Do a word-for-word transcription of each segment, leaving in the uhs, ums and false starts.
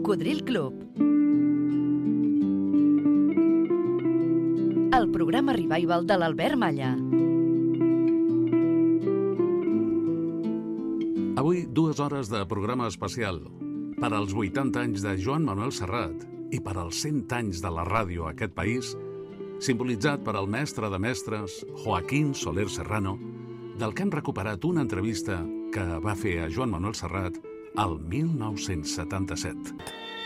Cocodril Club. El programa revival de l'Albert Malla. Avui, dues hores de programa especial per als vuitanta anys de Joan Manuel Serrat i per als cent anys de la ràdio a aquest país, simbolitzat per al mestre de mestres, Joaquín Soler Serrano, del que hem recuperat una entrevista que va fer a Joan Manuel Serrat al mil nou-cents setanta-set.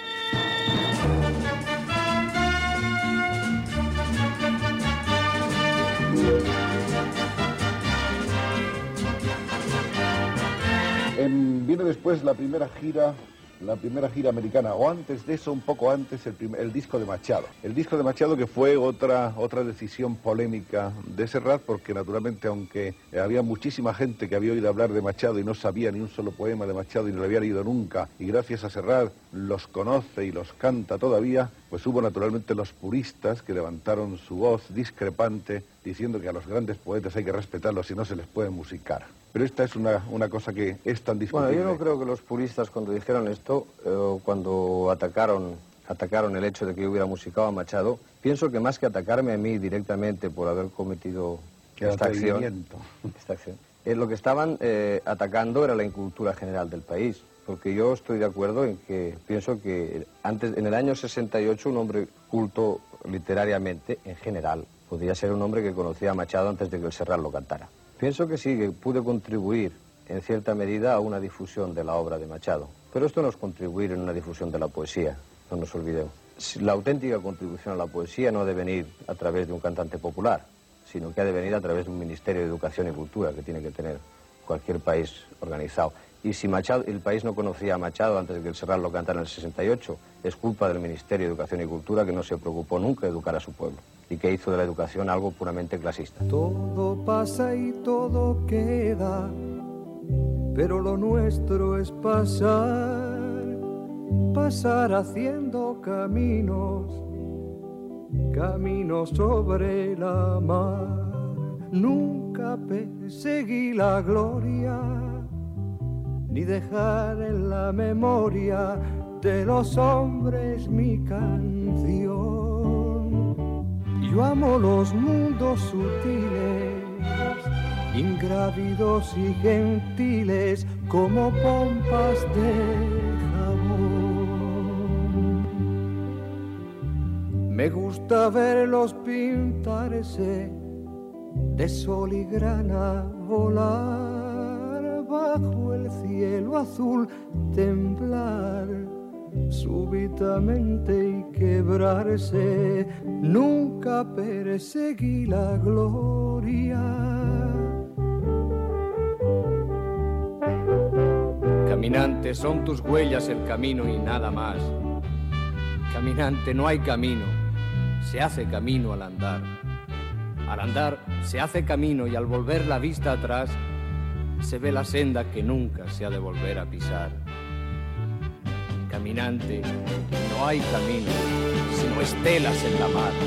En, viene después la primera gira, la primera gira americana, o antes de eso, un poco antes, el, primer, el disco de Machado. El disco de Machado, que fue otra, otra decisión polémica de Serrat, porque naturalmente, aunque había muchísima gente que había oído hablar de Machado y no sabía ni un solo poema de Machado y no lo había leído nunca, y gracias a Serrat los conoce y los canta todavía, pues hubo naturalmente los puristas que levantaron su voz discrepante, diciendo que a los grandes poetas hay que respetarlos y no se les puede musicar. Pero esta es una, una cosa que es tan discutible. Bueno, yo no creo que los puristas, cuando dijeron esto, eh, cuando atacaron, atacaron el hecho de que yo hubiera musicado a Machado, pienso que más que atacarme a mí directamente por haber cometido esta acción, esta acción eh, lo que estaban eh, atacando era la incultura general del país. Porque yo estoy de acuerdo en que pienso que antes, en el año sesenta y ocho, un hombre culto literariamente, en general, podría ser un hombre que conocía a Machado antes de que el Serrat lo cantara. Pienso que sí, que pude contribuir en cierta medida a una difusión de la obra de Machado. Pero esto no es contribuir en una difusión de la poesía, no nos olvidemos. La auténtica contribución a la poesía no ha de venir a través de un cantante popular, sino que ha de venir a través de un Ministerio de Educación y Cultura que tiene que tener cualquier país organizado. Y si Machado, el país no conocía a Machado antes de que el Serrat lo cantara en el sesenta y ocho, es culpa del Ministerio de Educación y Cultura, que no se preocupó nunca de educar a su pueblo y que hizo de la educación algo puramente clasista. Todo pasa y todo queda, pero lo nuestro es pasar, pasar haciendo caminos, caminos sobre la mar. Nunca perseguí la gloria, ni dejar en la memoria de los hombres mi canción. Yo amo los mundos sutiles, ingrávidos y gentiles, como pompas de jabón. Me gusta verlos pintarse de sol y grana, volar bajo el cielo azul, temblar súbitamente y quebrarse. Nunca perseguí la gloria. Caminante, son tus huellas el camino y nada más. Caminante, no hay camino, se hace camino al andar. Al andar se hace camino y al volver la vista atrás se ve la senda que nunca se ha de volver a pisar. Caminante, no hay camino, sino estelas en la mar.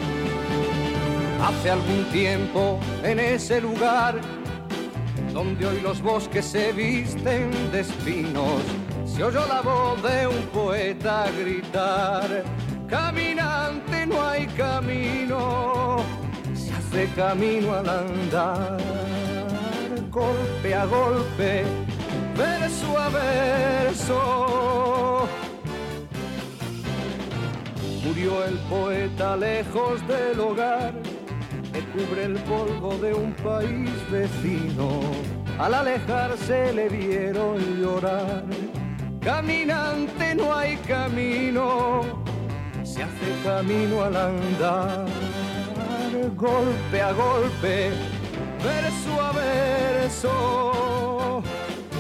Hace algún tiempo, en ese lugar donde hoy los bosques se visten de espinos, se oyó la voz de un poeta gritar: caminante, no hay camino, se hace camino al andar. Golpe a golpe, verso a verso, murió el poeta lejos del hogar que cubre el polvo de un país vecino. Al alejarse le vieron llorar. Caminante, no hay camino, se hace camino al andar. Golpe a golpe, verso a verso.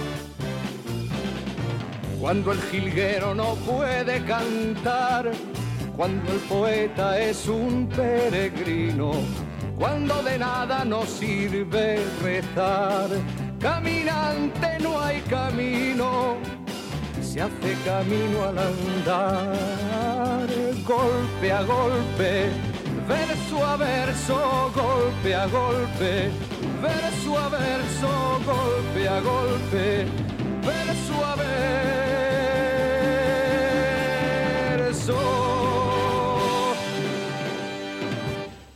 Cuando el jilguero no puede cantar, cuando el poeta es un peregrino, cuando de nada nos sirve rezar. Caminante, no hay camino, se hace camino al andar. Golpe a golpe, verso a verso, golpe a golpe, verso a verso, golpe a golpe, verso a verso.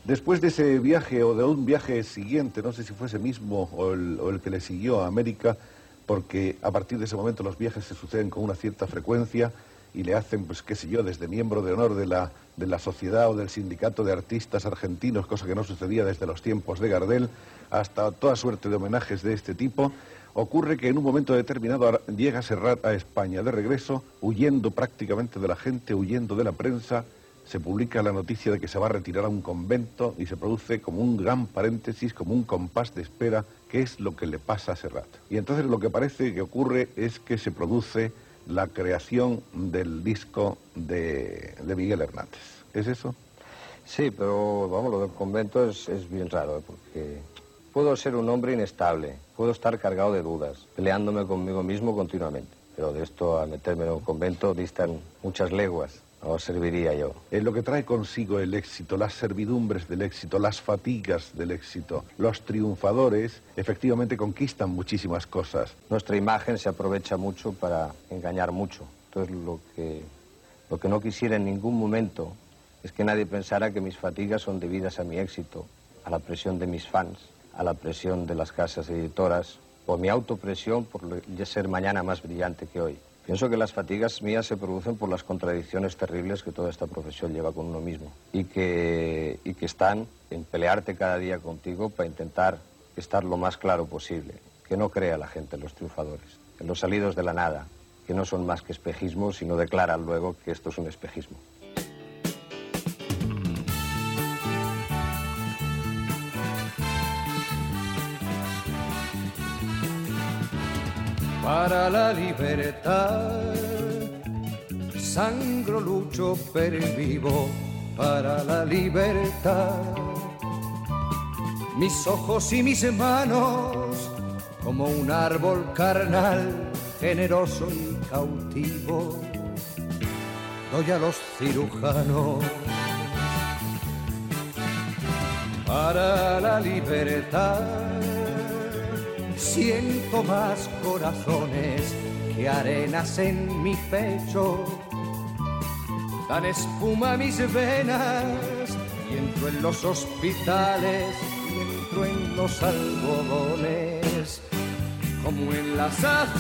Después de ese viaje, o de un viaje siguiente, no sé si fue ese mismo o el, o el que le siguió a América, porque a partir de ese momento los viajes se suceden con una cierta frecuencia y le hacen, pues qué sé yo, desde miembro de honor de la, de la sociedad o del sindicato de artistas argentinos, cosa que no sucedía desde los tiempos de Gardel, hasta toda suerte de homenajes de este tipo. Ocurre que en un momento determinado llega Serrat a España de regreso, huyendo prácticamente de la gente, huyendo de la prensa. Se publica la noticia de que se va a retirar a un convento y se produce como un gran paréntesis, como un compás de espera, qué es lo que le pasa a Serrat. Y entonces lo que parece que ocurre es que se produce la creación del disco de, de Miguel Hernández. ¿Es eso? Sí, pero vamos, lo del convento es, es bien raro, ¿eh? Porque puedo ser un hombre inestable, puedo estar cargado de dudas, peleándome conmigo mismo continuamente, pero de esto a meterme en un convento distan muchas leguas. No serviría yo. Es lo que trae consigo el éxito, las servidumbres del éxito, las fatigas del éxito. Los triunfadores efectivamente conquistan muchísimas cosas. Nuestra imagen se aprovecha mucho para engañar mucho. Entonces lo que, lo que no quisiera en ningún momento es que nadie pensara que mis fatigas son debidas a mi éxito, a la presión de mis fans, a la presión de las casas editoras o a mi autopresión por ser mañana más brillante que hoy. Pienso que las fatigas mías se producen por las contradicciones terribles que toda esta profesión lleva con uno mismo y que, y que están en pelearte cada día contigo para intentar estar lo más claro posible, que no crea la gente en los triunfadores, en los salidos de la nada, que no son más que espejismos, sino declaran luego que esto es un espejismo. Para la libertad, sangro, lucho, pervivo para la libertad. Mis ojos y mis manos, como un árbol carnal, generoso y cautivo, doy a los cirujanos. Para la libertad, siento más corazones que arenas en mi pecho. Dan espuma a mis venas y entro en los hospitales y entro en los algodones como en las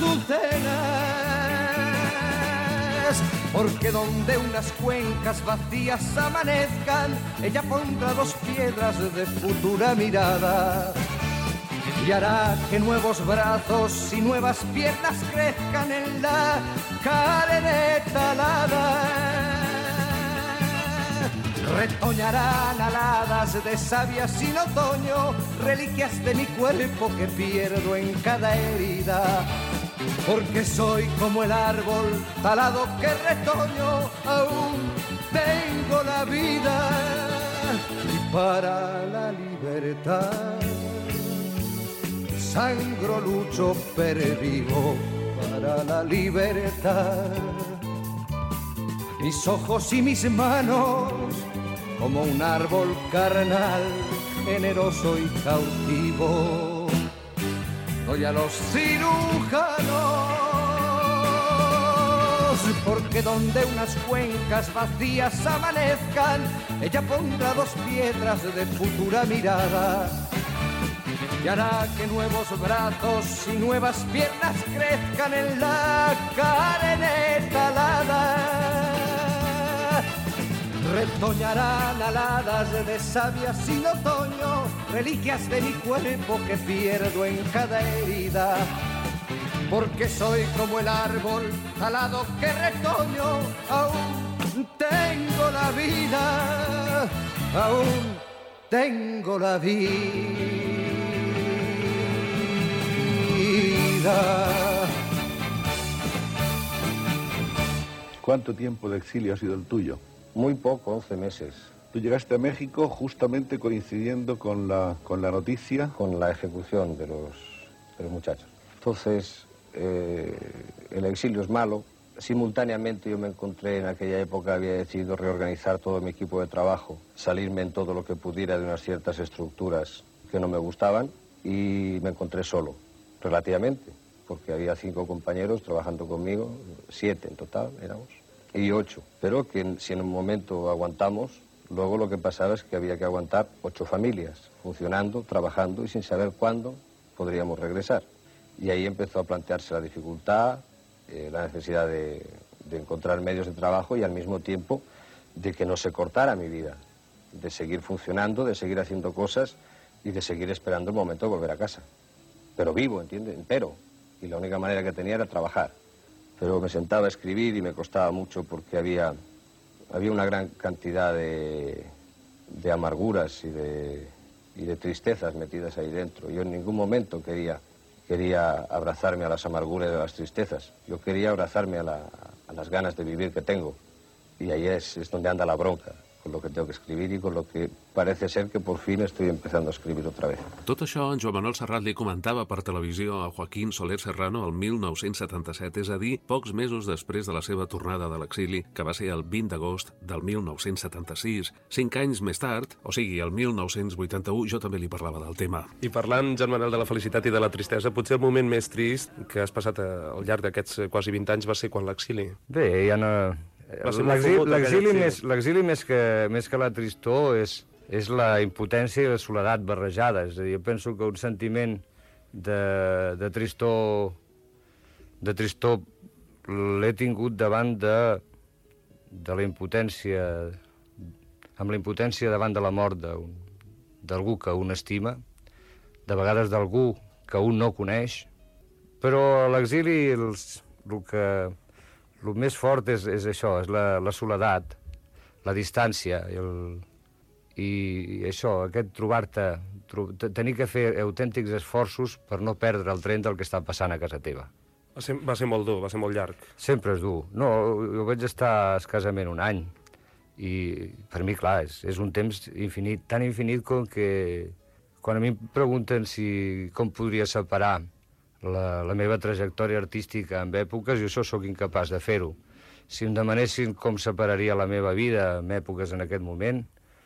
azucenas. Porque donde unas cuencas vacías amanezcan, ella pondrá dos piedras de futura mirada y hará que nuevos brazos y nuevas piernas crezcan en la carne talada. Retoñarán aladas de savia sin otoño, reliquias de mi cuerpo que pierdo en cada herida. Porque soy como el árbol talado que retoño, aún tengo la vida. Y para la libertad, sangro, lucho, pervivo para la libertad. Mis ojos y mis manos, como un árbol carnal, generoso y cautivo, doy a los cirujanos. Porque donde unas cuencas vacías amanezcan, ella pondrá dos piedras de futura mirada y hará que nuevos brazos y nuevas piernas crezcan en la carne talada. Retoñarán aladas de savia sin otoño, reliquias de mi cuerpo que pierdo en cada herida. Porque soy como el árbol talado que retoño, aún tengo la vida, aún tengo la vida. ¿Cuánto tiempo de exilio ha sido el tuyo? Muy poco, once meses. Tú llegaste a México justamente coincidiendo con la, con la noticia. Con la ejecución de los, de los muchachos. Entonces, eh, el exilio es malo. Simultáneamente yo me encontré en aquella época, había decidido reorganizar todo mi equipo de trabajo, salirme en todo lo que pudiera de unas ciertas estructuras que no me gustaban y me encontré solo, relativamente, porque había cinco compañeros trabajando conmigo, siete en total éramos, y ocho, pero que si en un momento aguantamos, Luego lo que pasaba es que había que aguantar ocho familias, funcionando, trabajando y sin saber cuándo podríamos regresar. Y ahí empezó a plantearse la dificultad, eh, la necesidad de, de encontrar medios de trabajo y al mismo tiempo de que no se cortara mi vida, de seguir funcionando, de seguir haciendo cosas y de seguir esperando el momento de volver a casa. Pero vivo, ¿entiendes? Entero. Y la única manera que tenía era trabajar. Pero me sentaba a escribir y me costaba mucho porque había, había una gran cantidad de, de amarguras y de, y de tristezas metidas ahí dentro. Yo en ningún momento quería, quería abrazarme a las amarguras y a las tristezas. Yo quería abrazarme a, la, a las ganas de vivir que tengo. Y ahí es, es donde anda la bronca, con lo que tengo que escribir y con lo que parece ser que por fin estoy empezando a escribir otra vez. Tot això en Joan Manuel Serrat li comentava per televisió a Joaquín Soler Serrano el mil nou-cents setanta-set, és a dir, pocs mesos després de la seva tornada de l'exili, que va ser el vint d'agost del mil nou-cents setanta-sis. Cinc anys més tard, o sigui, el mil nou-cents vuitanta-u, jo també li parlava del tema. I parlant, Joan Manuel, de la felicitat i de la tristesa, potser el moment més trist que has passat al llarg d'aquests quasi vint anys va ser quan l'exili. Bé, ja no... L'exili més, l'exili més, que, més que la tristor és, és la impotència i la soledat barrejades. És a dir, jo penso que un sentiment de, de tristor de tristor l'he tingut davant de, de la impotència, amb la impotència davant de la mort d'algú que un estima, de vegades d'algú que un no coneix, però a l'exili el, el que... El més fort és, és això, és la, la soledat, la distància, i, el, i, i això, aquest trobar-te, tro, tenir que fer autèntics esforços per no perdre el tren del que està passant a casa teva. Va ser, va ser molt dur, va ser molt llarg. Sempre és dur. No, jo vaig estar escassament un any, i per mi, clar, és, és un temps infinit, tan infinit com que quan a mi em pregunten si com podria separar La, la meva trajectòria artística en èpoques, jo això sóc incapaç de fer-ho. Si em demanessin com separaria la meva vida en èpoques en aquest moment,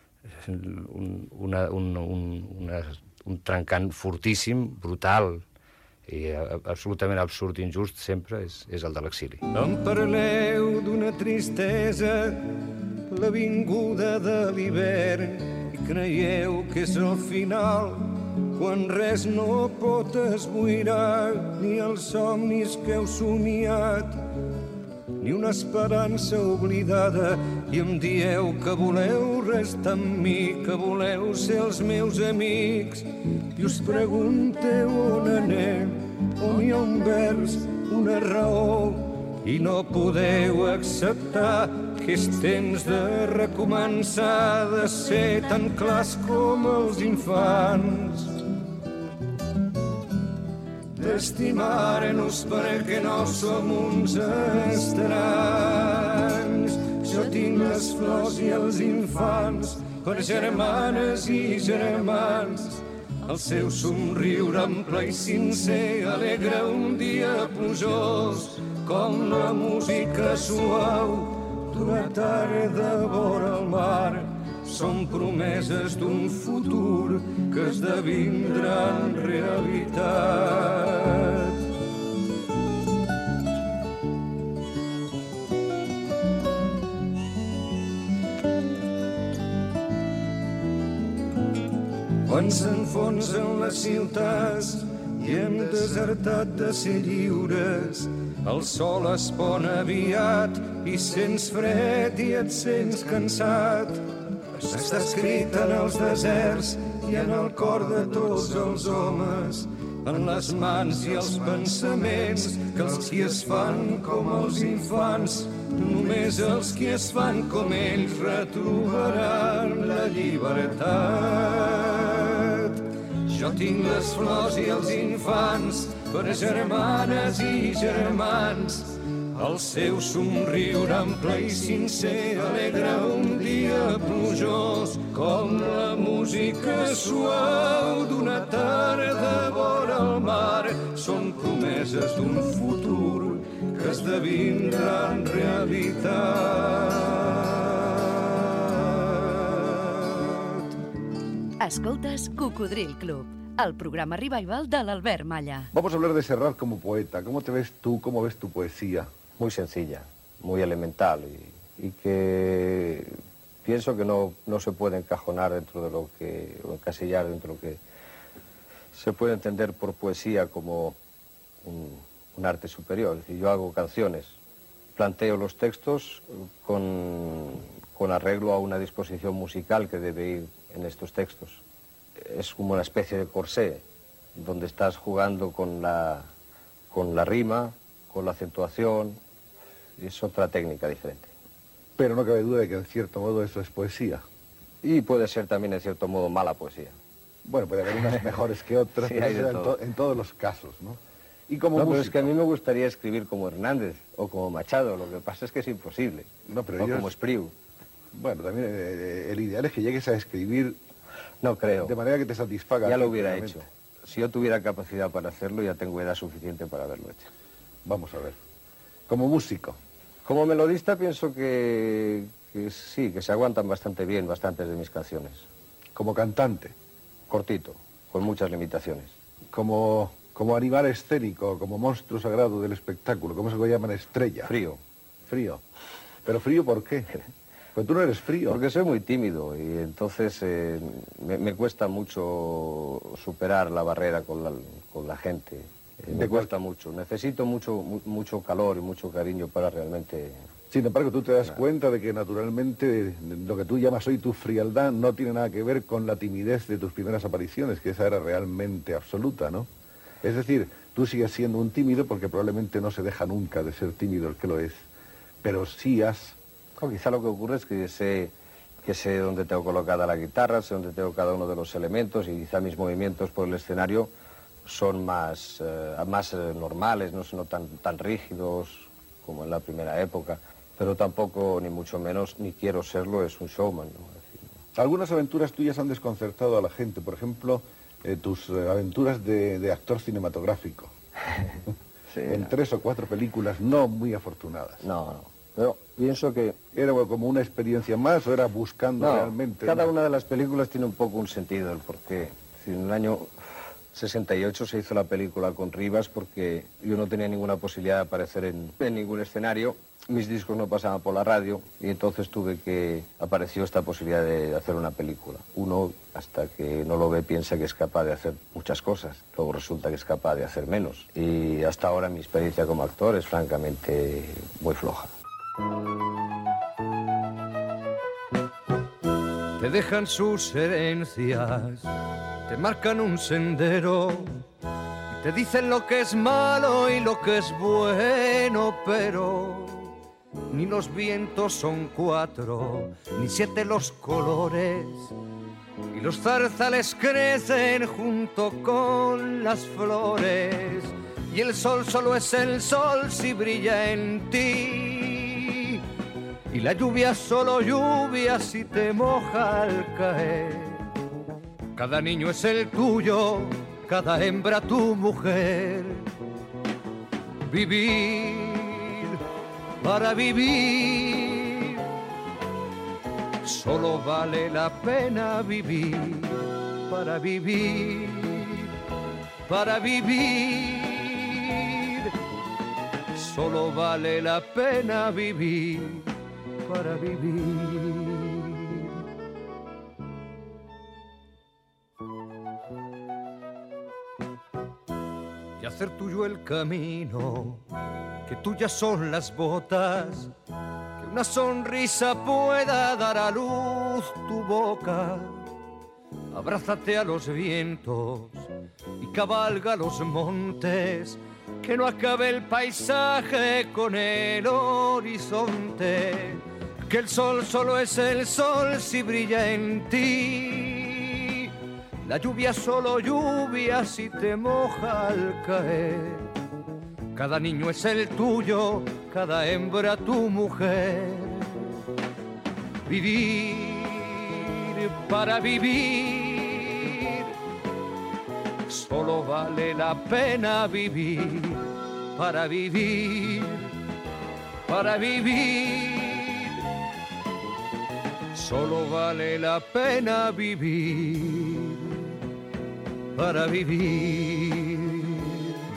un, una, un, un, una, un trencant fortíssim, brutal i absolutament absurd i injust sempre és, és el de l'exili. Em parleu d'una tristesa, la vinguda de l'hivern, i creieu que és el final, quan res no pot esboirar ni els somnis que heu somiat, ni una esperança oblidada, i em dieu que voleu restar amb mi, que voleu ser els meus amics, i us pregunteu on anem, on hi ha un vers, una raó, i no podeu acceptar que és temps de recomençar, de ser tan clars com els infants, d'estimar-nos perquè no som uns estranys. Jo tinc les flors i els infants per germanes i germans. El seu somriure ample i sincer alegra un dia plujós, com la música suau d'una tarda vora el mar. Són promeses d'un futur que esdevindran realitat. Quan s'enfonsen les ciutats i hem desertat de ser lliures, el sol es pon aviat i sents fred i et sents cansat. Està escrit en els deserts i en el cor de tots els homes, en les mans i els pensaments, que els qui es fan com els infants, només els qui es fan com ells retrobaran la llibertat. Jo tinc les flors i els infants per germanes i germans. El seu somriure ample i sincer alegra un dia plujós, com la música suau d'una tarda vora el mar. Són promeses d'un futur que esdevindran realitat. Escoltes Cocodril Club, el programa revival de l'Albert Malla. Vamos a hablar de Serrat como poeta. ¿Cómo te ves tú? ¿Cómo ves tu poesía? Muy sencilla, muy elemental y, y que pienso que no, no se puede encajonar dentro de lo que, o encasillar dentro de lo que se puede entender por poesía como un, un arte superior. Es decir, yo hago canciones, planteo los textos con, con arreglo a una disposición musical que debe ir en estos textos. Es como una especie de corsé, donde estás jugando con la, con la rima, con la acentuación, es otra técnica diferente. Pero no cabe duda de que en cierto modo eso es poesía. Y puede ser también en cierto modo mala poesía. Bueno, puede haber unas mejores que otras, Sí, pero hay de eso en, todo. to en todos los casos, ¿no? Y como no, músico... pero es que a mí me gustaría escribir como Hernández o como Machado, lo que pasa es que es imposible. No, pero o yo... como Espriu. Bueno, también eh, el ideal es que llegues a escribir... No creo. De manera que te satisfaga. Ya lo hubiera hecho. Si yo tuviera capacidad para hacerlo, ya tengo edad suficiente para haberlo hecho. Vamos a ver. Como músico. Como melodista pienso que, que sí, que se aguantan bastante bien bastantes de mis canciones. Como cantante. Cortito, con muchas limitaciones. Como, como animal escénico, como monstruo sagrado del espectáculo, ¿cómo se lo llaman? Estrella. Frío. Frío. ¿Pero frío por qué? Pues tú no eres frío. Porque soy muy tímido y entonces eh, me, me cuesta mucho superar la barrera con la, con la gente. Eh, me cuesta mucho. Necesito mucho, mu mucho calor y mucho cariño para realmente... Sin embargo, tú te das cuenta de que naturalmente lo que tú llamas hoy tu frialdad no tiene nada que ver con la timidez de tus primeras apariciones, que esa era realmente absoluta, ¿no? Es decir, tú sigues siendo un tímido porque probablemente no se deja nunca de ser tímido el que lo es, pero sí has... No, quizá lo que ocurre es que sé, que sé dónde tengo colocada la guitarra, sé dónde tengo cada uno de los elementos y quizá mis movimientos por el escenario son más, eh, más eh, normales, no son tan, tan rígidos como en la primera época, pero tampoco, ni mucho menos, ni quiero serlo, es un showman, ¿no? Es decir, algunas aventuras tuyas han desconcertado a la gente, por ejemplo, eh, tus eh, aventuras de, de actor cinematográfico. Sí, en no. tres o cuatro películas no muy afortunadas. No, no, pero pienso que... ¿Era como una experiencia más o era buscando no, realmente...? Cada una... una de las películas tiene un poco un sentido, el porqué. Es decir, en el año sesenta y ocho se hizo la película con Rivas porque yo no tenía ninguna posibilidad de aparecer en, en ningún escenario. Mis discos no pasaban por la radio y entonces tuve que... apareció esta posibilidad de hacer una película. Uno, hasta que no lo ve, piensa que es capaz de hacer muchas cosas. Luego resulta que es capaz de hacer menos. Y hasta ahora mi experiencia como actor es francamente muy floja. Te dejan sus herencias, te marcan un sendero, y te dicen lo que es malo y lo que es bueno, pero ni los vientos son cuatro, ni siete los colores, y los zarzales crecen junto con las flores, y el sol solo es el sol si brilla en ti. Y la lluvia solo lluvia si te moja al caer. Cada niño es el tuyo, cada hembra tu mujer. Vivir para vivir, solo vale la pena vivir. Para vivir, para vivir, solo vale la pena vivir. Para vivir. Y hacer tuyo el camino, que tuyas son las botas, que una sonrisa pueda dar a luz tu boca. Abrázate a los vientos y cabalga los montes, que no acabe el paisaje con el horizonte. Que el sol solo es el sol si brilla en ti. La lluvia solo lluvia si te moja al caer. Cada niño es el tuyo, cada hembra tu mujer. Vivir para vivir, solo vale la pena vivir. Para vivir, para vivir, solo vale la pena vivir, para vivir.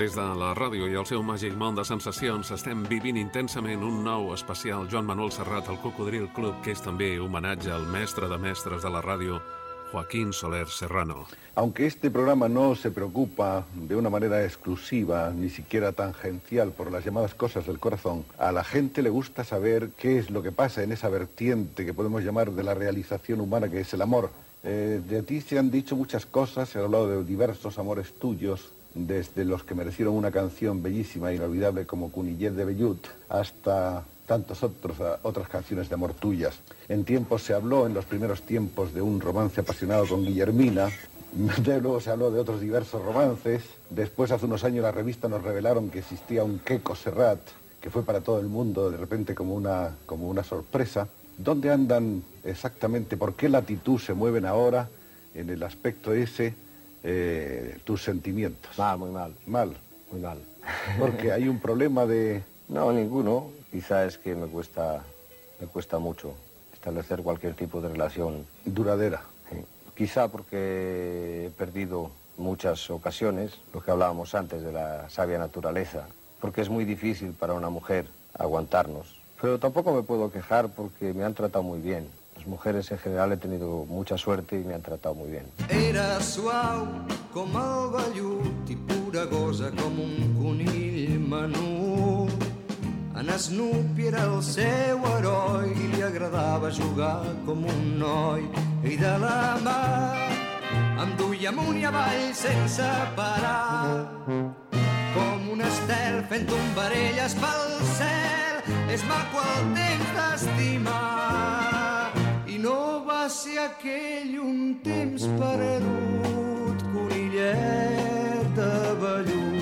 Des de la ràdio i el seu màgic món de sensacions estem vivint intensament un nou especial Joan Manuel Serrat al Cocodril Club, que és també homenatge al mestre de mestres de la ràdio, Joaquín Soler Serrano. Aunque este programa no se preocupa de una manera exclusiva, ni siquiera tangencial, por las llamadas cosas del corazón, a la gente le gusta saber qué es lo que pasa en esa vertiente que podemos llamar de la realización humana, que es el amor. Eh, de ti se han dicho muchas cosas, se ha hablado de diversos amores tuyos, desde los que merecieron una canción bellísima e inolvidable como Cunillet de Vellut, hasta tantos otros, otras canciones de amor tuyas. En tiempos se habló, en los primeros tiempos, de un romance apasionado con Guillermina, luego se habló de otros diversos romances, después hace unos años la revista nos revelaron que existía un Queco Serrat, que fue para todo el mundo de repente como una, como una sorpresa. ¿Dónde andan exactamente, por qué latitud se mueven ahora en el aspecto ese eh, tus sentimientos? Mal, muy mal. Mal. Muy mal. Porque hay un problema de... No, ninguno. Quizá es que me cuesta, me cuesta mucho establecer cualquier tipo de relación duradera. Sí. Quizá porque he perdido muchas ocasiones, lo que hablábamos antes de la sabia naturaleza, porque es muy difícil para una mujer aguantarnos. Pero tampoco me puedo quejar porque me han tratado muy bien. Las mujeres en general he tenido mucha suerte y me han tratado muy bien. Era suau com el vellut i pura gosa com un conill menut. En Snoopy era el seu heroi i li agradava jugar com un noi. I de la mà em duia amunt i avall sense parar, com un estel fent tombarelles pel cel. És maco el temps d'estimar i no va ser aquell un temps perdut, conillet de vellut.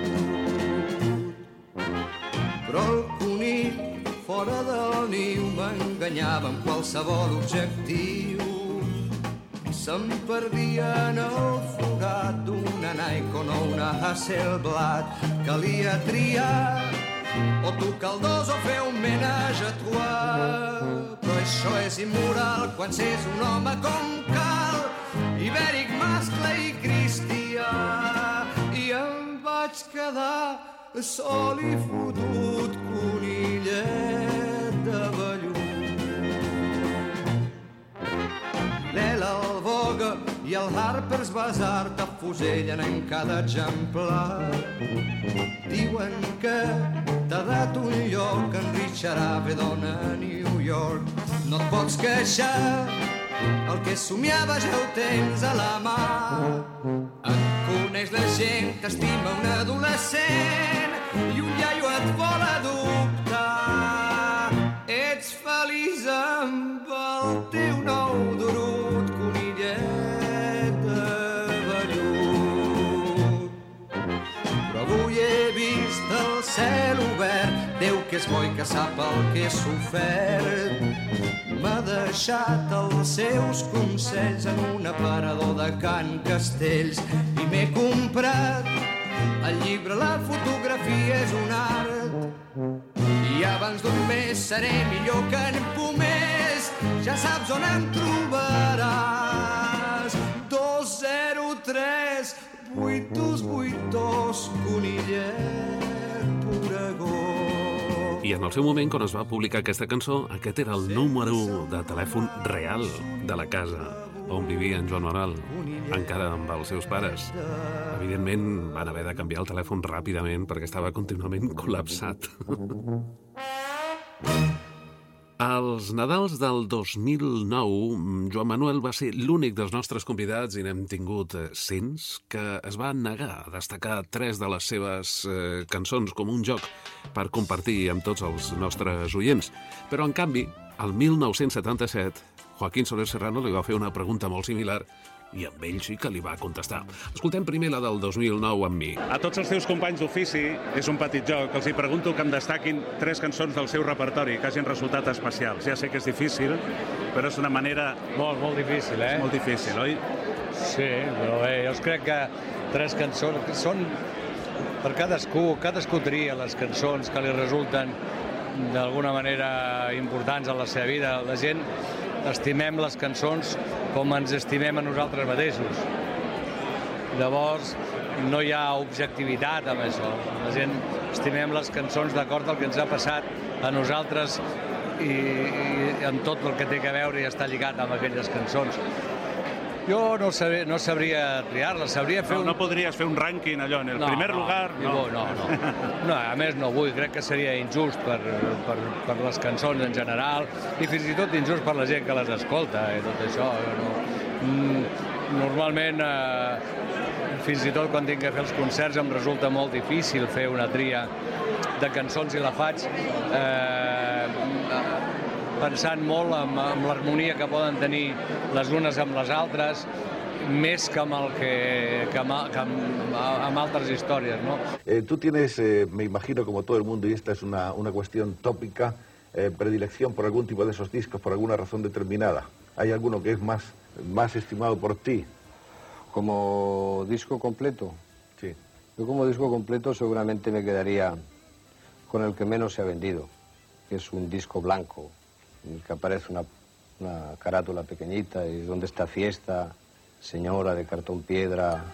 Però el conill fora del niu m'enganyava amb qualsevol objectiu. Se'm perdia en el forat d'una Nikon o una Hasselblad. Calia triar o tocar el dos o fer un menage a trois. Però això és immoral quan s'és un home com cal, ibèric, mascle i cristià. I em vaig quedar sol i fotut, conillet de vellut. L'Ela, el Vogue i el Harper's Bazaar t'afusellen en cada exemplar. Diuen que t'ha dat un lloc en Richard Avedon a New York. No et pots queixar, el que somiaves ja ho tens a la mà. Et coneix la gent, t'estima un adolescent i un iaio et vol adoptar. Ets feliç amb el teu nou durut, conillet de vellut. Però avui he vist el cel obert, Déu que és bo i que sap el que he sofert. M'ha deixat els seus consells en un aparador de Can Castells i m'he comprat el llibre La fotografia és un art. I abans d'un mes seré millor que en Pomés. Ja saps on em trobaràs. Dos zero tres vuit dos vuit dos, conillet Poragó. I en el seu moment, quan es va publicar aquesta cançó, aquest era el número de telèfon real de la casa on vivia en Joan Manuel, encara amb els seus pares. Evidentment, van haver de canviar el telèfon ràpidament perquè estava contínuament col·lapsat. Als Nadals del dos mil nou, Joan Manuel va ser l'únic dels nostres convidats, i n'hem tingut cents, que es va negar a destacar tres de les seves eh, cançons com un joc per compartir amb tots els nostres oients. Però, en canvi, el mil nou-cents setanta-set, Joaquín Soler Serrano li va fer una pregunta molt similar i amb ell sí que li va contestar. Escoltem primer la del dos mil nou amb mi. A tots els teus companys d'ofici, és un petit joc, els hi pregunto que em destaquin tres cançons del seu repertori que hagin resultat especials. Ja sé que és difícil, però és una manera... Molt, molt difícil, eh? És molt difícil, oi? Sí, però bé, jo crec que tres cançons són per cadascú, cadascú tria les cançons que li resulten d'alguna manera importants a la seva vida. La gent estimem les cançons com ens estimem a nosaltres mateixos. Llavors, no hi ha objectivitat amb això. La gent estimem les cançons d'acord al que ens ha passat a nosaltres i, i en tot el que té a veure i està lligat amb aquelles cançons. Jo no, sabria, no sabria triar-les, sabria fer no, un... No podries fer un rànquing allò, en el no, primer no, lugar... No, no, no. No, a més no vull, crec que seria injust per, per, per les cançons en general i fins i tot injust per la gent que les escolta i tot això. No. Normalment, eh, fins i tot quan tinc que fer els concerts em resulta molt difícil fer una tria de cançons i la faig eh, pensant molt en, en l'harmonia que poden tenir les unes amb les altres, més que amb, el que, que amb, que amb, amb altres històries, ¿no? Eh, tú tienes, eh, me imagino como todo el mundo, y esta es una, una cuestión tópica, eh, predilección por algún tipo de esos discos, por alguna razón determinada. ¿Hay alguno que es más, más estimado por ti? ¿Como disco completo? Sí. Yo como disco completo seguramente me quedaría con el que menos se ha vendido, que es un disco blanco, en el que aparece una, una carátula pequeñita y donde está Fiesta, Señora de cartón piedra.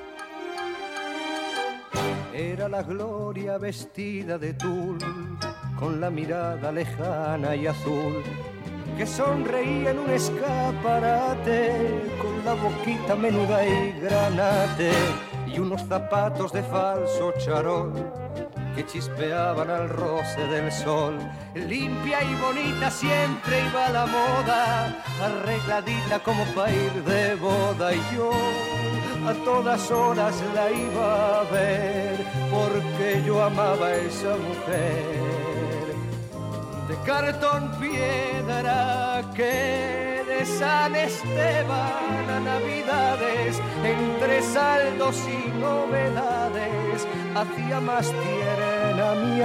Era la gloria vestida de tul, con la mirada lejana y azul, que sonreía en un escaparate, con la boquita menuda y granate, y unos zapatos de falso charol, que chispeaban al roce del sol. Limpia y bonita siempre iba a la moda, arregladita como para ir de boda, y yo a todas horas la iba a ver, porque yo amaba a esa mujer de cartón piedra que de San Esteban a Navidades, entre saldos y novedades, hacía más tierna mi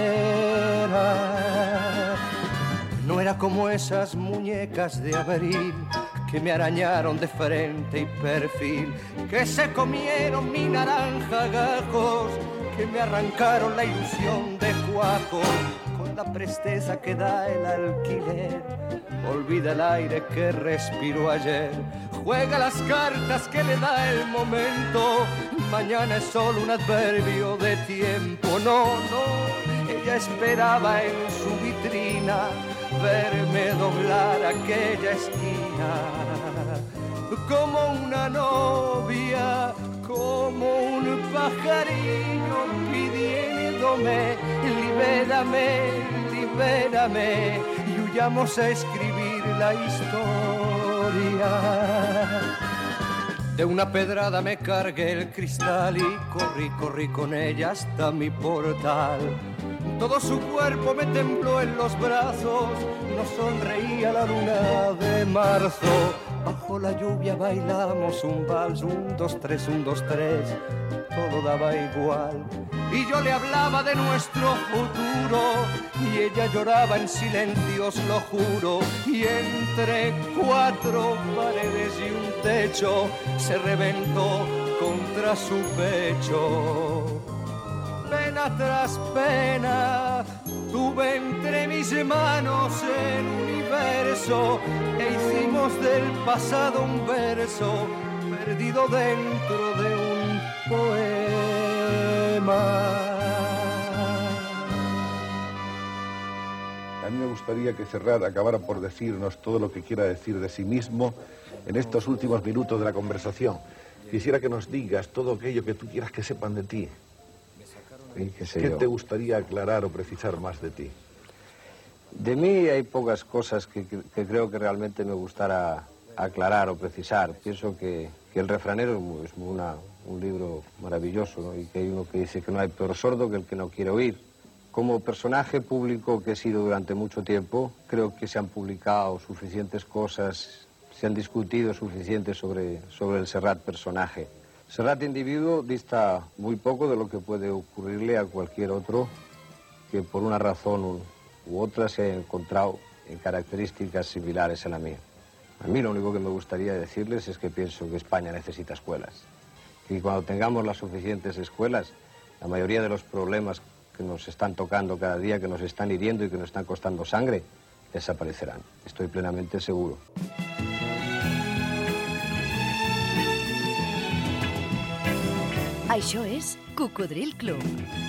acera. No era como esas muñecas de abril que me arañaron de frente y perfil, que se comieron mi naranja gajos, que me arrancaron la ilusión de cuajo. Con la presteza que da el alquiler, olvida el aire que respiró ayer. Juega las cartas que le da el momento, mañana es solo un adverbio de tiempo. No, no, ella esperaba en su vitrina verme doblar aquella esquina, como una novia, como un pajarillo pidiéndome, libérame, libérame, y huyamos a escribir la historia. De una pedrada me cargué el cristal y corrí, corrí con ella hasta mi portal. Todo su cuerpo me tembló en los brazos, nos sonreía la luna de marzo. Bajo la lluvia bailamos un vals, un, dos, tres, un, dos, tres, todo daba igual. Y yo le hablaba de nuestro futuro y ella lloraba en silencio, os lo juro. Y entre cuatro paredes y un techo se reventó contra su pecho. Pena tras pena tuve entre mis manos el universo e hicimos del pasado un verso perdido dentro de un poema. A mí me gustaría que Serrat acabara por decirnos todo lo que quiera decir de sí mismo en estos últimos minutos de la conversación. Quisiera que nos digas todo aquello que tú quieras que sepan de ti. ¿Qué, ¿Qué te gustaría aclarar o precisar más de ti? De mí hay pocas cosas que, que, que creo que realmente me gustara aclarar o precisar. Pienso que, que El refranero es, muy, es una, un libro maravilloso, ¿no? Y que hay uno que dice que no hay peor sordo que el que no quiere oír. Como personaje público que he sido durante mucho tiempo, creo que se han publicado suficientes cosas, se han discutido suficiente sobre, sobre el Serrat personaje. Serrat individuo dista muy poco de lo que puede ocurrirle a cualquier otro que por una razón u otra se haya encontrado en características similares a la mía. A mí lo único que me gustaría decirles es que pienso que España necesita escuelas. Y cuando tengamos las suficientes escuelas, la mayoría de los problemas que nos están tocando cada día, que nos están hiriendo y que nos están costando sangre, desaparecerán. Estoy plenamente seguro. Això és Cocodril Club.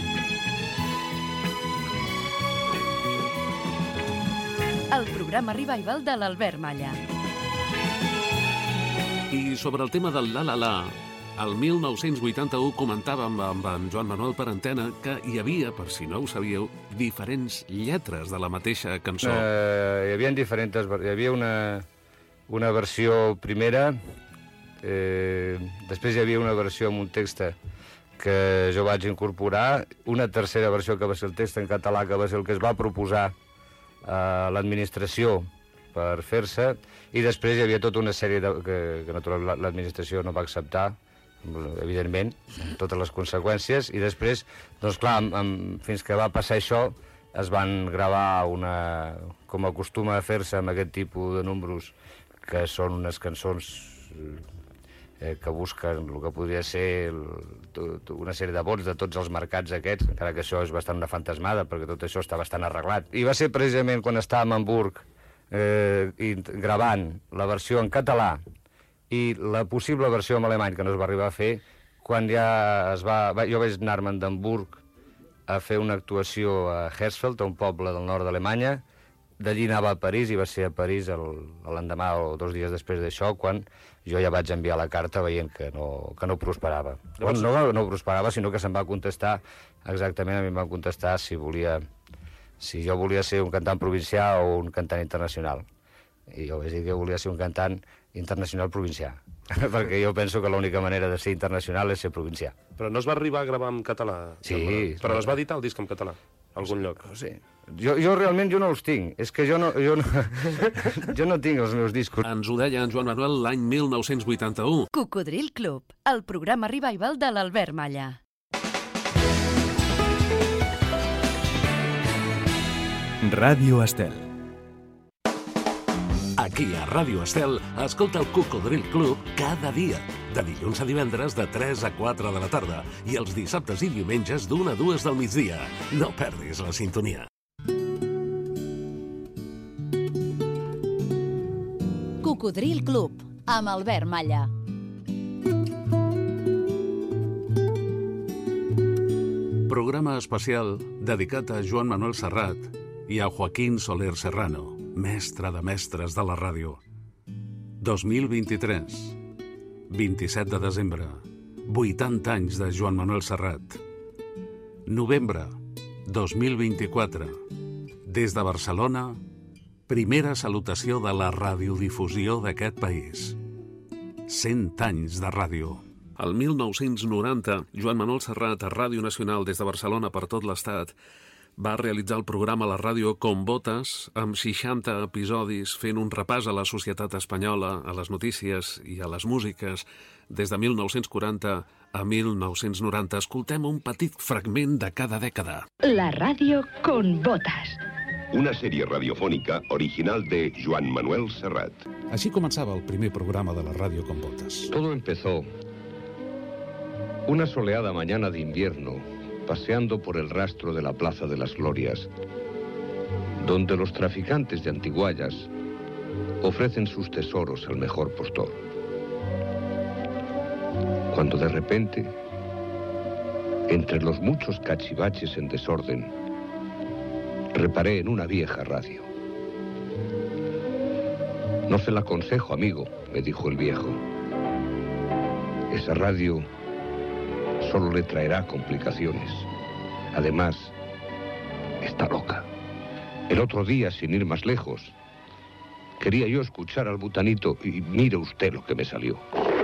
El programa revival de l'Albert Malla. I sobre el tema del la la la, el mil nou-cents vuitanta-u comentàvem amb en Joan Manuel per antena que hi havia, per si no ho sabíeu, diferents lletres de la mateixa cançó. Uh, hi havia diferents... Hi havia una, una versió primera, eh, després hi havia una versió amb un text que jo vaig incorporar, una tercera versió que va ser el text en català, que va ser el que es va proposar a l'administració per fer-se, i després hi havia tota una sèrie de, que, que naturalment l'administració no va acceptar, evidentment, amb totes les conseqüències, i després, doncs clar, amb, amb, fins que va passar això, es van gravar una, com acostuma a fer-se amb aquest tipus de números, que són unes cançons eh, que busquen el que podria ser el, tot, una sèrie de vots de tots els mercats aquests, encara que això és bastant una fantasmada, perquè tot això està bastant arreglat. I va ser precisament quan estàvem a Hamburg eh, i gravant la versió en català i la possible versió en alemany, que no es va arribar a fer, quan ja es va... Jo vaig anar-me'n d'Hamburg a fer una actuació a Hersfeld, a un poble del nord d'Alemanya. D'allí anava a París, i va ser a París l'endemà o dos dies després d'això, quan jo ja vaig enviar la carta veient que no, que no prosperava. Llavors... No, no, no prosperava, sinó que se'm va contestar, exactament, a mi em van contestar si volia, si jo volia ser un cantant provincià o un cantant internacional. I jo vaig dir que volia ser un cantant internacional provincià, perquè jo penso que l'única manera de ser internacional és ser provincià. Però no es va arribar a gravar en català? Sí. Però es va editar el disc en català, a algun lloc? Sí. Jo, jo realment jo no els tinc. És que jo no, jo no, jo no tinc els meus discos. Ens ho deia en Joan Manuel l'any mil nou-cents vuitanta-u. Cocodril Club, el programa revival de l'Albert Malla. Ràdio Estel. Aquí a Ràdio Estel, escolta el Cocodril Club cada dia, de dilluns a divendres de tres a quatre de la tarda i els dissabtes i diumenges d'una a dues del migdia. No perdis la sintonia. Cocodril Club, amb Albert Malla. Programa especial dedicat a Joan Manuel Serrat i a Joaquín Soler Serrano, mestre de mestres de la ràdio. dos mil vint-i-tres, vint-i-set de desembre, vuitanta anys de Joan Manuel Serrat. Novembre, dos mil vint-i-quatre, des de Barcelona, primera salutació de la radiodifusió d'aquest país. cent anys de ràdio. El mil nou-cents noranta, Joan Manuel Serrat, a Ràdio Nacional des de Barcelona per tot l'estat, va realitzar el programa a la ràdio Com Botes, amb seixanta episodis fent un repàs a la societat espanyola, a les notícies i a les músiques. Des de mil nou-cents quaranta a mil nou-cents noranta, escoltem un petit fragment de cada dècada. La ràdio Con Botes. Una sèrie radiofònica original de Joan Manuel Serrat. Així començava el primer programa de la ràdio Com Botes. Todo empezó una soleada mañana de invierno, paseando por el rastro de la Plaza de las Glorias, donde los traficantes de antiguallas ofrecen sus tesoros al mejor postor. Cuando de repente, entre los muchos cachivaches en desorden, reparé en una vieja radio. No se la aconsejo, amigo, me dijo el viejo. Esa radio solo le traerá complicaciones. Además, está loca. El otro día, sin ir más lejos, quería yo escuchar al butanito y mire usted lo que me salió.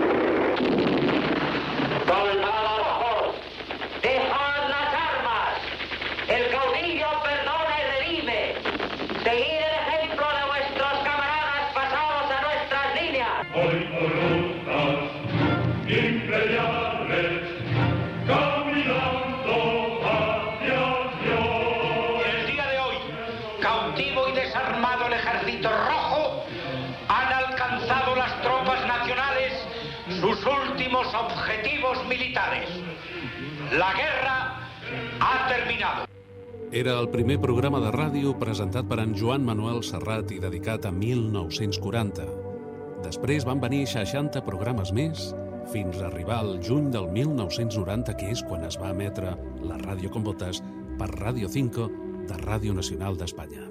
¡Soldados! ¡Dejad las armas! ¡El caudillo perdona y redime! ¡Seguid el ejemplo de vuestros camaradas pasados a nuestras líneas! Hoy por rutas imperiales, caminando hacia Dios. El día de hoy, cautivo y desarmado el ejército rojo, han alcanzado las tropas nacionales sus últimos objetivos militares. La guerra ha terminado. Era el primer programa de ràdio presentat per en Joan Manuel Serrat i dedicat a mil nou-cents quaranta. Després van venir seixanta programes més, fins a arribar al juny del mil nou-cents noranta, que és quan es va emetre la Ràdio con Botas per Radio cinco de Ràdio Nacional d'Espanya.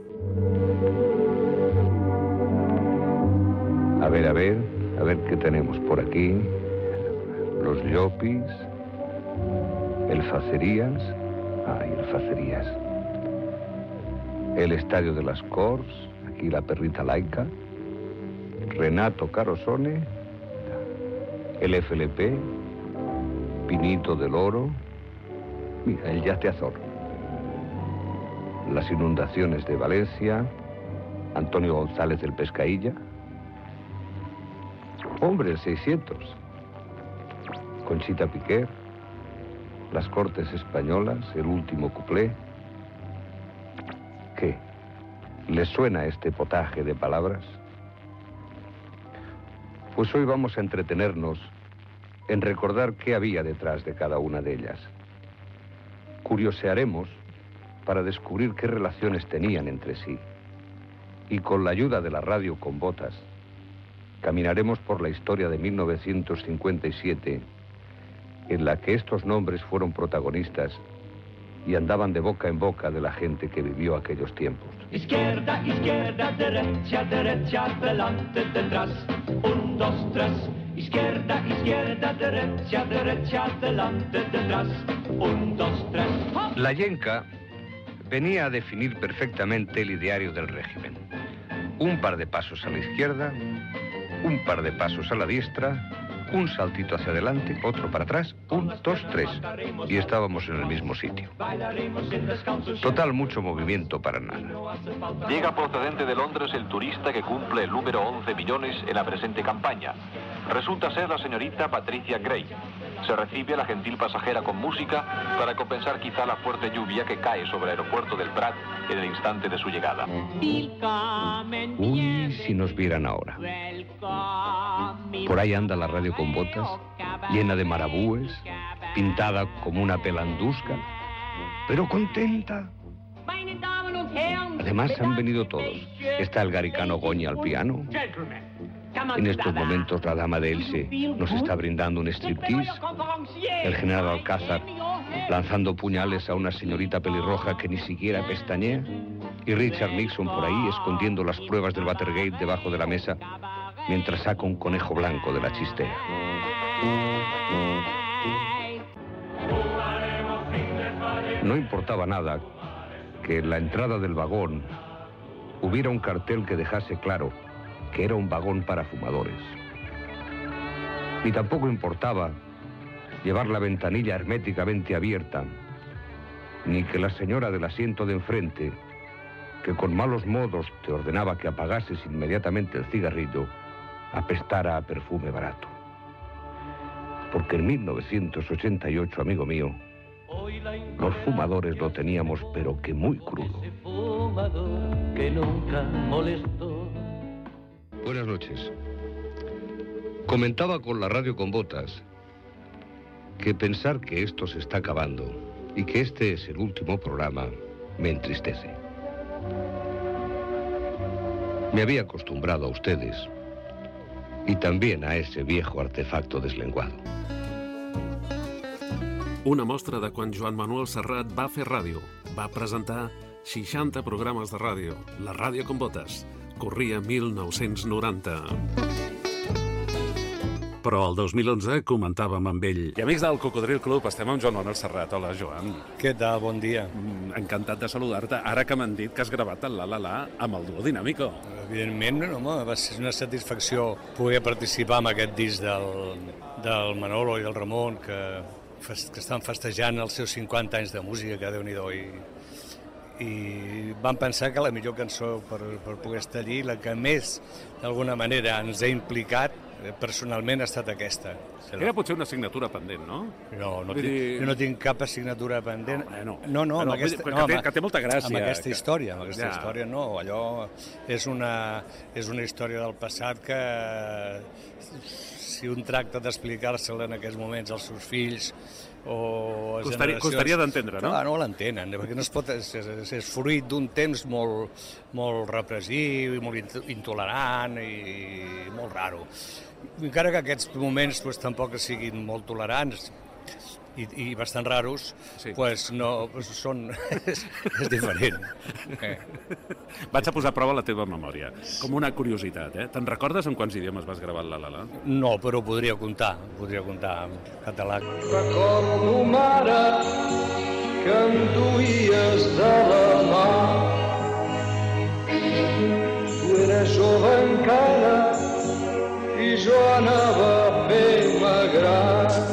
A ver, a ver, a ver qué tenemos por aquí. Los Llopis, el Facerías, ay, el Facerías, el Estadio de las Corts, aquí la perrita laica, Renato Carosone, el F L P, Pinito del Oro, mira, el Yate Azor, las inundaciones de Valencia, Antonio González del Pescailla, hombre, el seiscientos, Conchita Piquer, las Cortes Españolas, el último cuplé. ¿Qué? ¿Les suena este potaje de palabras? Pues hoy vamos a entretenernos en recordar qué había detrás de cada una de ellas. Curiosearemos para descubrir qué relaciones tenían entre sí. Y con la ayuda de la Radio con Botas, caminaremos por la historia de mil novecientos cincuenta y siete, en la que estos nombres fueron protagonistas y andaban de boca en boca de la gente que vivió aquellos tiempos. Izquierda, izquierda, derecha, derecha, adelante, detrás. Un, dos, tres. Izquierda, izquierda, derecha, derecha, adelante, detrás. Un, dos, tres. La yenca venía a definir perfectamente el ideario del régimen. Un par de pasos a la izquierda, un par de pasos a la diestra, un saltito hacia adelante, otro para atrás, un, dos, tres. Y estábamos en el mismo sitio. Total, mucho movimiento para nada. Llega procedente de Londres el turista que cumple el número once millones en la presente campaña. Resulta ser la señorita Patricia Gray. Se recibe a la gentil pasajera con música para compensar quizá la fuerte lluvia que cae sobre el aeropuerto del Prat en el instante de su llegada. Uy, si nos vieran ahora. Por ahí anda la Radio con Botas, llena de marabúes, pintada como una pelandusca, pero contenta. Además han venido todos. Está el garicano Goña al piano. En estos momentos la dama de Else nos está brindando un striptease. El general Alcázar lanzando puñales a una señorita pelirroja que ni siquiera pestañea. Y Richard Nixon por ahí escondiendo las pruebas del Watergate debajo de la mesa mientras saca un conejo blanco de la chistera. No importaba nada que en la entrada del vagón hubiera un cartel que dejase claro que era un vagón para fumadores. Ni tampoco importaba llevar la ventanilla herméticamente abierta, ni que la señora del asiento de enfrente, que con malos modos te ordenaba que apagases inmediatamente el cigarrillo, apestara a perfume barato. Porque en mil novecientos ochenta y ocho, amigo mío, los fumadores lo teníamos pero que muy crudo. Que nunca molestó. Buenas noches. Comentaba con la Radio con Botas que pensar que esto se está acabando y que este es el último programa me entristece. Me había acostumbrado a ustedes y también a ese viejo artefacto deslenguado. Una mostra de quan Joan Manuel Serrat va fer ràdio. Va presentar seixanta programes de ràdio. La Ràdio con Botas. Corria mil nou-cents noranta. Però el dos mil onze comentàvem amb ell. I amics del Cocodril Club, estem amb Joan Manuel Serrat. Hola, Joan. Què tal? Bon dia. Encantat de saludar-te. Ara que m'han dit que has gravat el La La La amb el duo Dinàmico. Evidentment, home, va ser una satisfacció poder participar en aquest disc del, del Manolo i del Ramon, que, que estan festejant els seus cinquanta anys de música, que Déu-n'hi-do. I, i vam pensar que la millor cançó per, per poder estar allí, la que més d'alguna manera ens ha implicat personalment ha estat aquesta. Era potser una assignatura pendent, no? No, no tinc, dir... jo no tinc cap assignatura pendent. No, no, no, no, no, aquesta, que, no té, que té molta gràcia. Amb aquesta que... història, amb aquesta ja. història no, allò és una, és una història del passat que si un tracta d'explicar-se-la en aquests moments als seus fills o Costaria, costaria d'entendre, no? No, no l'entenen, perquè no es pot, és, és, és fruit d'un temps molt, molt repressiu i molt intolerant i molt raro. Encara que aquests moments pues, tampoc siguin molt tolerants i, i bastant raros, sí. pues no, pues són, és, és diferent. Eh. Vaig a posar a prova la teva memòria, com una curiositat, eh? Te'n recordes en quants idiomes vas gravar el La La La? No, però podria comptar, podria comptar en català. Recordo, mare, que em duies de la mà. Tu eres jove encara i jo anava fent-me gran.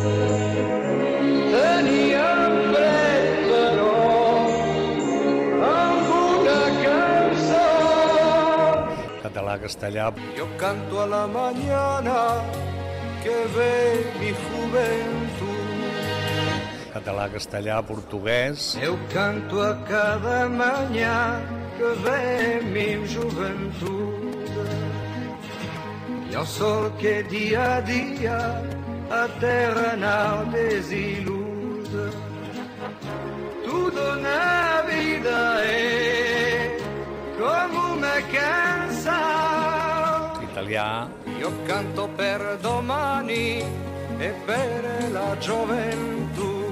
Teníem fred, però, amb una cançó. Català, castellà. Yo canto a la mañana que ve mi juventud. Català, castellà, portuguès. Eu canto a cada manhã que ve mi juventud. E ao sol que dia a dia a terra não desilude. Tudo na vida é como uma canção. Italià. Io canto per domani e per la gioventù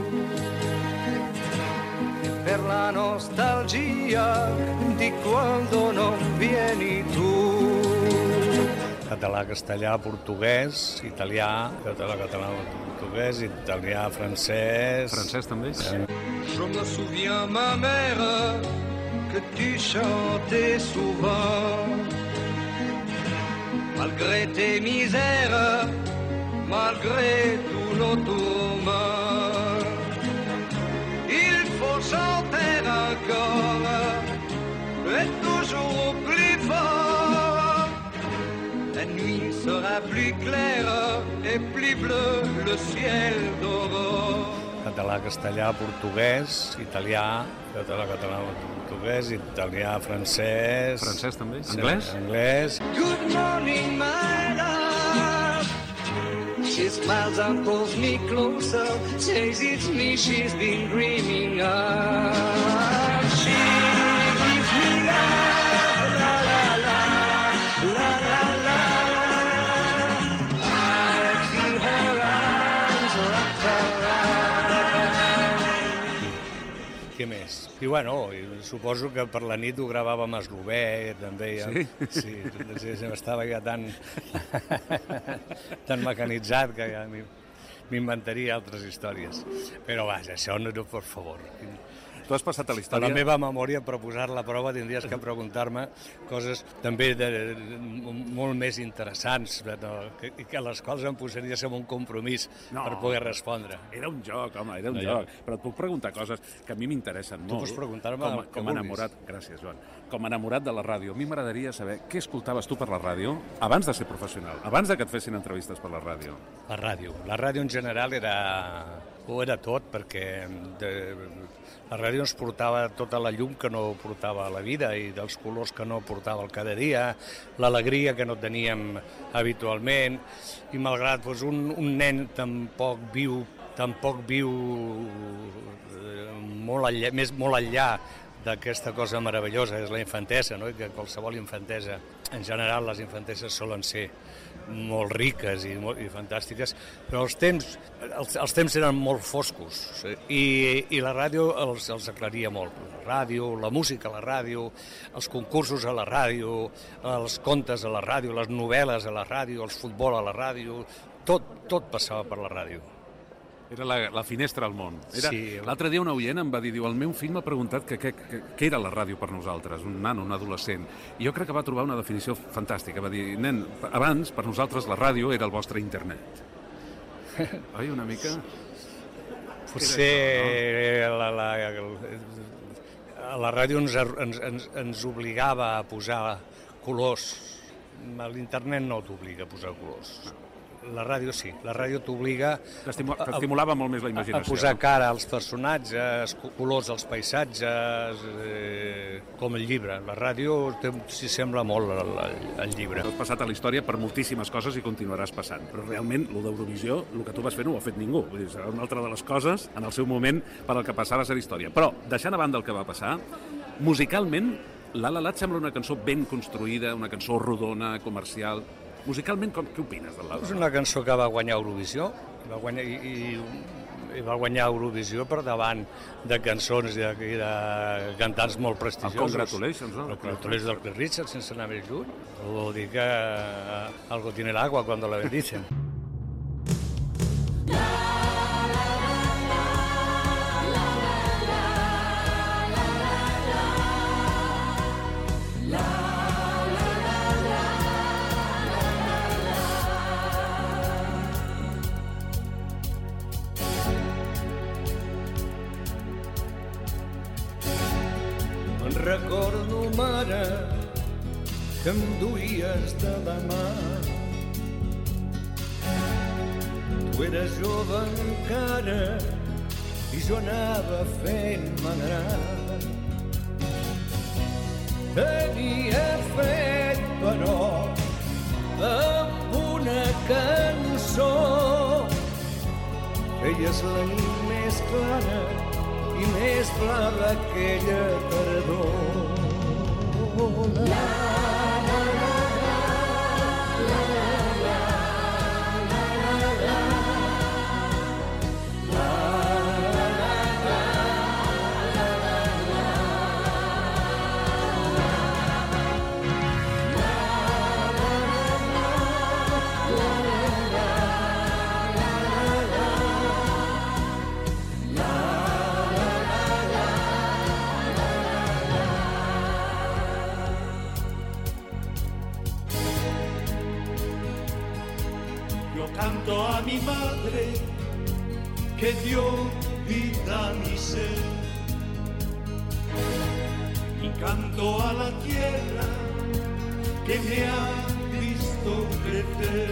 e per la nostalgia di quando non vieni tu. Català, castellà, portuguès, italià, català, català, portuguès, italià, francès... Francès també? Sí. Je me souviens, ma mère, que tu chantais souvent. Malgré tes misères, malgré tout nos tourments, il faut chanter encore, et toujours plus fort. La nuit sera plus claire et plus bleu le ciel d'aurore. Català, castellà, portuguès, italià, català, català, portuguès, italià, francès... Francès també? Sí, anglès? Anglès. Good morning, my love. She smiles and pulls me closer, says it's me she's been dreaming of. She gives me love, la la la, la la la. I feel her arms wrapped around. Què més? I bueno, suposo que per la nit ho gravàvem a eslovè, també. Ja. Sí? Sí, sí, sí, estava ja tan, tan mecanitzat que ja m'inventaria altres històries. Però vaja, això no, no, per favor. Tu has passat a la història... A la meva memòria, per posar-la a prova, tindries que preguntar-me coses també de, de, molt més interessants, no? que, que a les quals em posaria en un compromís no, per poder respondre. Era un joc, home, era un no, joc. Ja. Però et puc preguntar coses que a mi m'interessen molt. Tu pots preguntar-me com, que com a enamorat, gràcies, Joan. Com a enamorat de la ràdio, a mi m'agradaria saber què escoltaves tu per la ràdio abans de ser professional, abans de que et fessin entrevistes per la ràdio. La ràdio. La ràdio en general era... ho era tot, perquè de, la ràdio ens portava tota la llum que no portava la vida i dels colors que no portava el cada dia, l'alegria que no teníem habitualment, i malgrat doncs, un, un nen tampoc viu, tampoc viu eh, molt enllà, més molt enllà d'aquesta cosa meravellosa, és la infantesa, no? I que qualsevol infantesa, en general les infanteses solen ser molt riques i, molt, i fantàstiques, però els temps, els, els temps eren molt foscos i, i la ràdio els, els aclaria molt. La ràdio, la música a la ràdio, els concursos a la ràdio, els contes a la ràdio, les novel·les a la ràdio, el futbol a la ràdio, tot, tot passava per la ràdio. Era la, la finestra al món. Era, sí. L'altre dia un oient em va dir, diu, el meu fill m'ha preguntat què que, que, que era la ràdio per nosaltres, un nano, un adolescent. I jo crec que va trobar una definició fantàstica. Va dir, nen, abans, per nosaltres, la ràdio era el vostre internet. Oi, una mica? Potser no? la, la, la, la ràdio ens, ens, ens, ens obligava a posar colors. L'internet no t'obliga a posar colors. La ràdio sí, la ràdio t'obliga t'estimulava molt més la imaginació. A posar cara als personatges, colors als paisatges, eh, com el llibre. La ràdio s'hi sembla molt al, al llibre. Has passat a la història per moltíssimes coses i continuaràs passant, però realment, el d'Eurovisió, el que tu vas fer no ho ha fet ningú. Vull dir, serà una altra de les coses, en el seu moment, per al que passava a ser història. Però, deixant a banda el que va passar, musicalment, La La La et sembla una cançó ben construïda, una cançó rodona, comercial. Musicalment, com, què opines de La La La? És una cançó que va guanyar Eurovisió, va guanyar, i, i, i va guanyar Eurovisió per davant de cançons i de, i de cantants molt prestigiosos. El Congratulations, no? El Congratulations del Cliff Richard, sense anar més lluny. Vol dir que algo tiene el agua cuando la bendicen. Recordo, mare, que em duies de la mà. Tu eres jove encara i jo anava fent-me gran. Tenia fet, però, amb una cançó. Feies la nit més clara i més blava aquella tardor. La, la, la, la, la, la, la, la, canto a mi madre que dio vida a mi ser y canto a la tierra que me ha visto crecer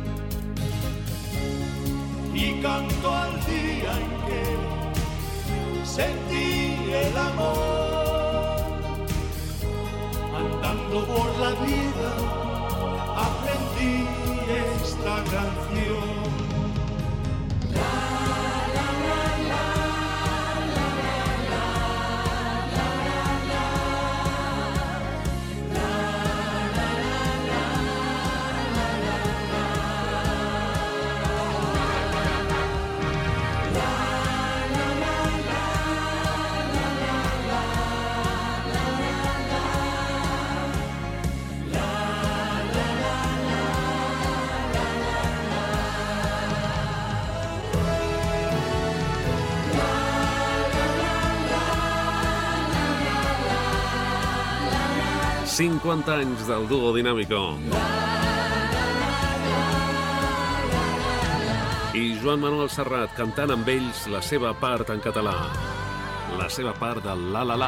y canto al día en que sentí el amor andando por la vida aprendí esta canción. La, la, la, la, la, la, la, la, la, cinquanta anys del duo Dinàmico. I Joan Manuel Serrat cantant amb ells la seva part en català, la seva part del La La La.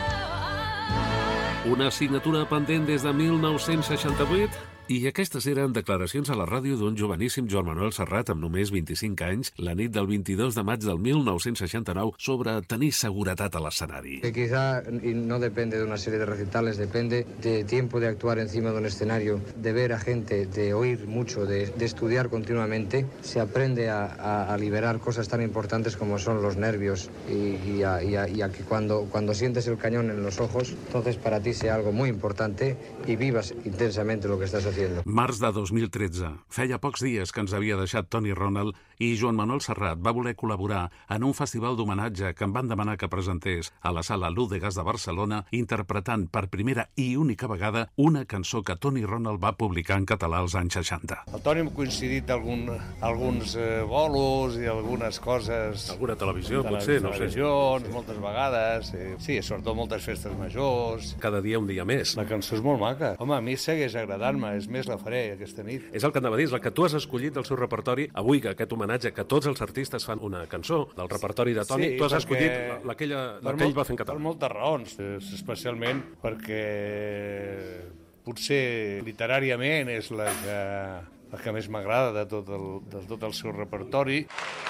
Una assignatura pendent des de mil nou-cents seixanta-vuit. I aquestes eren declaracions a la ràdio d'un joveníssim Joan Manuel Serrat amb només veinticinc anys la nit del veintidós de maig del mil nou-cents seixanta-nou sobre tenir seguretat a l'escenari. Que quizá no depende de una serie de recitales, depende de tiempo de actuar encima de un escenario, de ver a gente, de oír mucho, de, de estudiar continuamente. Se aprende a, a, a liberar cosas tan importantes como son los nervios y, y, a, y, a, y a que cuando, cuando sientes el cañón en los ojos, entonces para ti sea algo muy importante y vivas intensamente lo que estás haciendo. Març de dos mil tretze. Feia pocs dies que ens havia deixat Toni Ronald i Joan Manuel Serrat va voler col·laborar en un festival d'homenatge que em van demanar que presentés a la Sala Lúdegas de Barcelona interpretant per primera i única vegada una cançó que Toni Ronald va publicar en català als anys seixanta. El Toni hem coincidit algun, alguns eh, bolos i algunes coses... Alguna televisió, potser, no sé. Televisions, moltes vegades. Eh, sí, sobretot moltes festes majors. Cada dia un dia més. La cançó és molt maca. Home, a mi segueix agradant-me, és més la faré aquesta nit. És el que anava a dir, és el que tu has escollit del seu repertori. Avui, que aquest homenatge, que tots els artistes fan una cançó del repertori de Toni, sí, tu has escollit la que ell va fer en català. Per moltes raons, especialment perquè potser literàriament és la que la que més m'agrada de, tot el, de tot el seu repertori.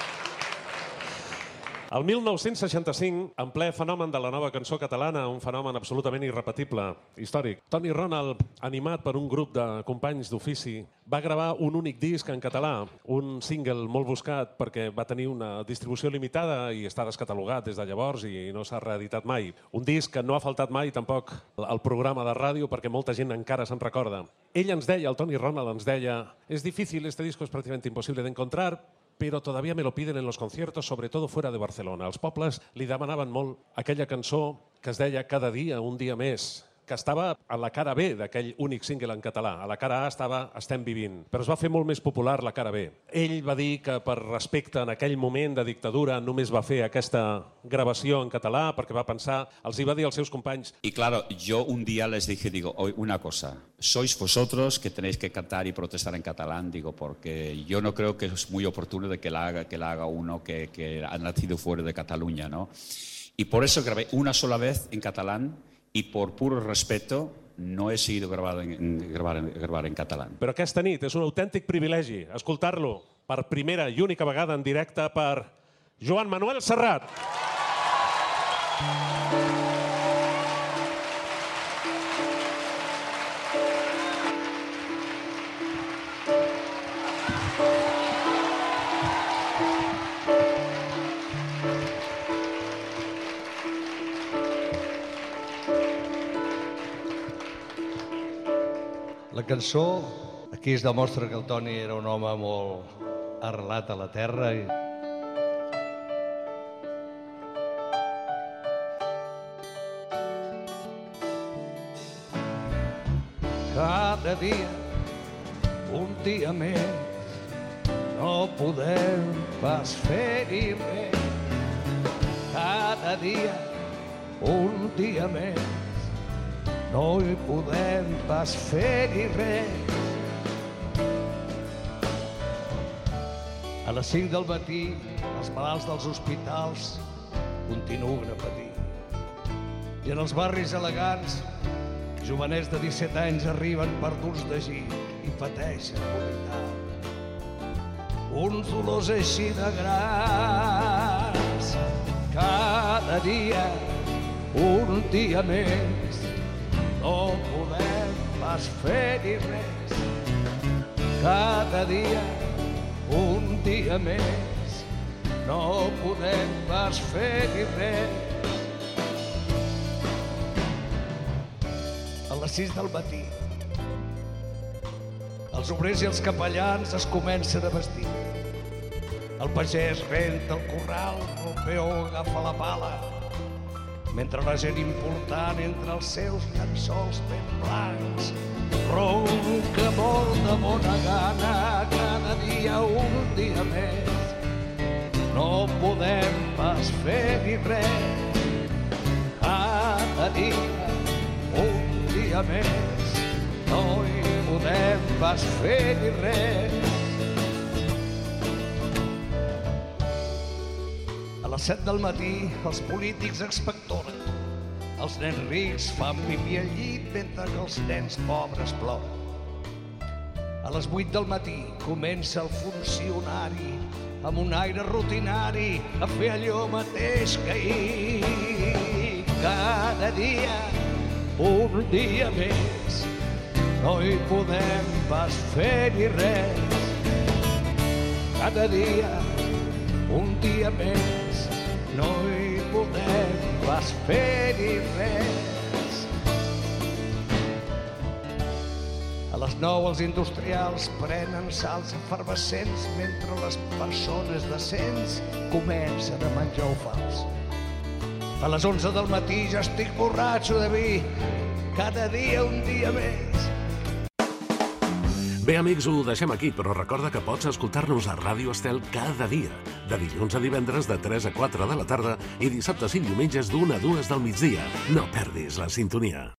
El mil nou-cents seixanta-cinc, en ple fenomen de la nova cançó catalana, un fenomen absolutament irrepetible, històric, Toni Ronald, animat per un grup de companys d'ofici, va gravar un únic disc en català, un single molt buscat perquè va tenir una distribució limitada i està descatalogat des de llavors i no s'ha reeditat mai. Un disc que no ha faltat mai tampoc al programa de ràdio perquè molta gent encara se'n recorda. Ell ens deia, el Toni Ronald ens deia, es difícil, este disco es prácticamente imposible de encontrar, però todavía me lo piden en los conciertos, sobre todo fuera de Barcelona. Els pobles li demanaven molt aquella cançó que es deia Cada dia, un dia més, que estava a la cara B d'aquell únic single en català. A la cara A estava Estem vivint, però es va fer molt més popular la cara B. Ell va dir que per respecte en aquell moment de dictadura només va fer aquesta gravació en català perquè va pensar, els hi va dir als seus companys. Y claro, yo un día les dije, digo, una cosa, sois vosotros que tenéis que cantar y protestar en catalán, digo, porque yo no creo que es muy oportuno de que la haga, que la haga uno que, que ha nacido fuera de Cataluña, ¿no? Y por eso grabé una sola vez en catalán y por puro respeto no he seguido grabado en, en, grabar, en, grabar en català. Però aquesta nit és un autèntic privilegi escoltar-lo per primera i única vegada en directe per Joan Manuel Serrat. La cançó, aquí es demostra que el Toni era un home molt arrelat a la terra. I... Cada dia, un dia més, no podem pas fer-hi res. Cada dia, un dia més, no hi podem pas fer-hi res. A les cinc del matí, els malalts dels hospitals continuen a patir. I en els barris elegants, jovenets de disset anys arriben perduts de gir i pateixen vomitar. Uns dolors així de grans, cada dia, un dia més, no podem pas fer-hi res. Cada dia, un dia més, no podem pas fer-hi res. A les sis del matí, els obrers i els capellans es comencen a vestir. El pagès renta el corral, el peó agafa la pala, mentre la gent important entre els seus llençols ben blancs ronca molt de bona gana. Cada dia, un dia més, no podem pas fer-hi res. Cada dia, un dia més, no hi podem pas fer-hi res. A les set del matí, els polítics expectoren. Els nens rics fan pipí al llit mentre que els nens pobres ploren. A les vuit del matí comença el funcionari amb un aire rutinari a fer allò mateix que ahir. Cada dia, un dia més, no hi podem pas fer-hi res. Cada dia, un dia més, no hi podem pas fer-hi res. A les nou els industrials prenen salts efervescents mentre les persones decents comencen a menjar ofals. A les onze del matí ja estic borratxo de vi, cada dia un dia més. Bé, amics, ho deixem aquí, però recorda que pots escoltar-nos a Ràdio Estel cada dia, de dilluns a divendres de tres a quatre de la tarda i dissabtes i diumenges d'una a dues del migdia. No perdis la sintonia.